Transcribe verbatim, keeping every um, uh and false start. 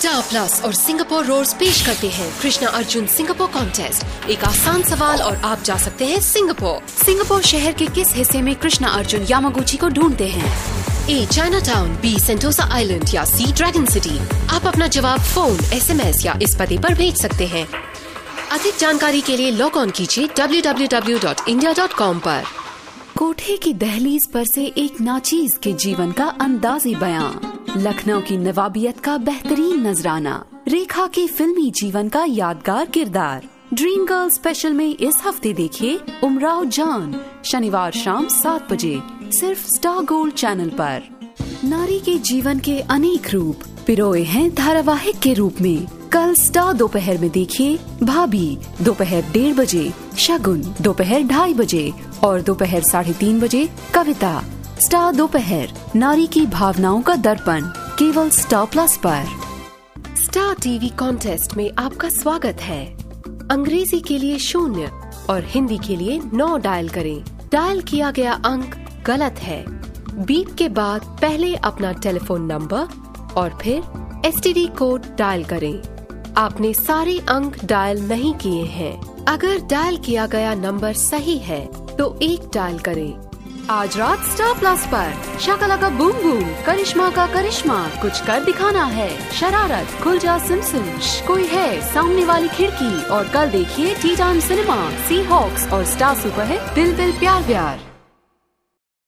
Star plus और Singapore roads पेश करते हैं कृष्णा अर्जुन सिंगापुर कॉन्टेस्ट। एक आसान सवाल और आप जा सकते हैं सिंगापुर। सिंगापुर शहर के किस हिस्से में कृष्णा अर्जुन यामागुची को ढूंढते हैं? A Chinatown, B Sentosa island या सी ड्रैगन सिटी। आप अपना जवाब फोन, एसएमएस या इस पते पर भेज सकते हैं। अधिक जानकारी के लिए लॉग ऑन कीजिए W W W dot India dot com पर। कोठे की दहलीज पर से एक नाचीज के जीवन का अंदाजी बयां, लखनऊ की नवाबियत का बेहतरीन नजराना, रेखा के फिल्मी जीवन का यादगार किरदार। ड्रीम गर्ल स्पेशल में इस हफ्ते देखिए उमराव जान, शनिवार शाम सात बजे सिर्फ स्टार गोल्ड चैनल पर। नारी के जीवन के अनेक रूप पिरोए हैं धारावाहिक के रूप में। कल स्टार दोपहर में देखिए भाभी, दोपहर डेढ़ बजे शगुन, दोपहर ढाई बजे और दोपहर साढ़े तीन बजे कविता। स्टार दोपहर, नारी की भावनाओं का दर्पण, केवल स्टार प्लस पर। स्टार टीवी कॉन्टेस्ट में आपका स्वागत है। अंग्रेजी के लिए शून्य और हिंदी के लिए नौ डायल करें। डायल किया गया अंक गलत है। बीप के बाद पहले अपना टेलीफोन नंबर और फिर एसटीडी कोड डायल करें। आपने सारे अंक डायल नहीं किए हैं। अगर डायल किया गया नंबर सही है तो एक डायल करें। आज रात स्टार प्लस पर शाकालाका बूम बूम, करिश्मा का करिश्मा, कुछ कर दिखाना है, शरारत, खुल जा सिम सिम, कोई है सामने वाली खिड़की और कल देखिए tea time cinema, sea hawks और स्टार सुपर है दिल दिल प्यार प्यार।